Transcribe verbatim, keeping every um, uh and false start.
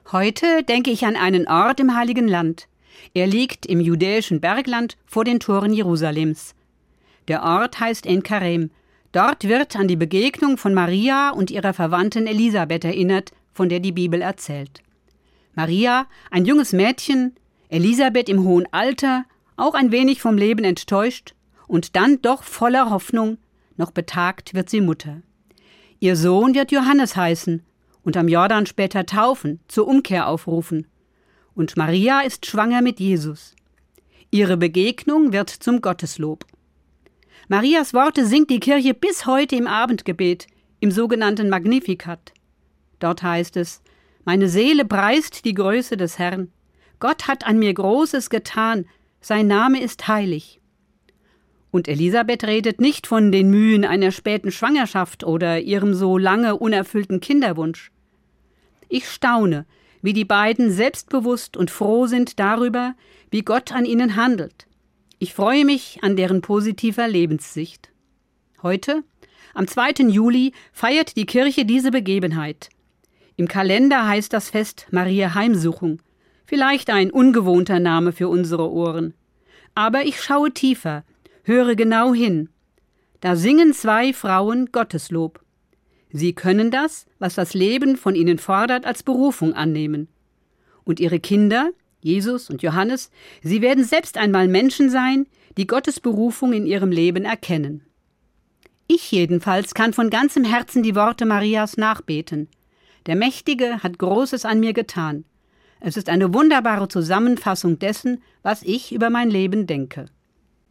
Heute denke ich an einen Ort im Heiligen Land. Er liegt im judäischen Bergland vor den Toren Jerusalems. Der Ort heißt En Karem. Dort wird an die Begegnung von Maria und ihrer Verwandten Elisabeth erinnert, von der die Bibel erzählt. Maria, ein junges Mädchen, Elisabeth im hohen Alter, auch ein wenig vom Leben enttäuscht und dann doch voller Hoffnung, noch betagt wird sie Mutter. Ihr Sohn wird Johannes heißen und am Jordan später taufen, zur Umkehr aufrufen. Und Maria ist schwanger mit Jesus. Ihre Begegnung wird zum Gotteslob. Marias Worte singt die Kirche bis heute im Abendgebet, im sogenannten Magnificat. Dort heißt es: Meine Seele preist die Größe des Herrn. Gott hat an mir Großes getan, sein Name ist heilig. Und Elisabeth redet nicht von den Mühen einer späten Schwangerschaft oder ihrem so lange unerfüllten Kinderwunsch. Ich staune, wie die beiden selbstbewusst und froh sind darüber, wie Gott an ihnen handelt. Ich freue mich an deren positiver Lebenssicht. Heute, am zweiten Juli, feiert die Kirche diese Begebenheit. Im Kalender heißt das Fest Maria Heimsuchung. Vielleicht ein ungewohnter Name für unsere Ohren. Aber ich schaue tiefer, höre genau hin. Da singen zwei Frauen Gotteslob. Sie können das, was das Leben von ihnen fordert, als Berufung annehmen. Und ihre Kinder, Jesus und Johannes, sie werden selbst einmal Menschen sein, die Gottes Berufung in ihrem Leben erkennen. Ich jedenfalls kann von ganzem Herzen die Worte Marias nachbeten. Der Mächtige hat Großes an mir getan. Es ist eine wunderbare Zusammenfassung dessen, was ich über mein Leben denke.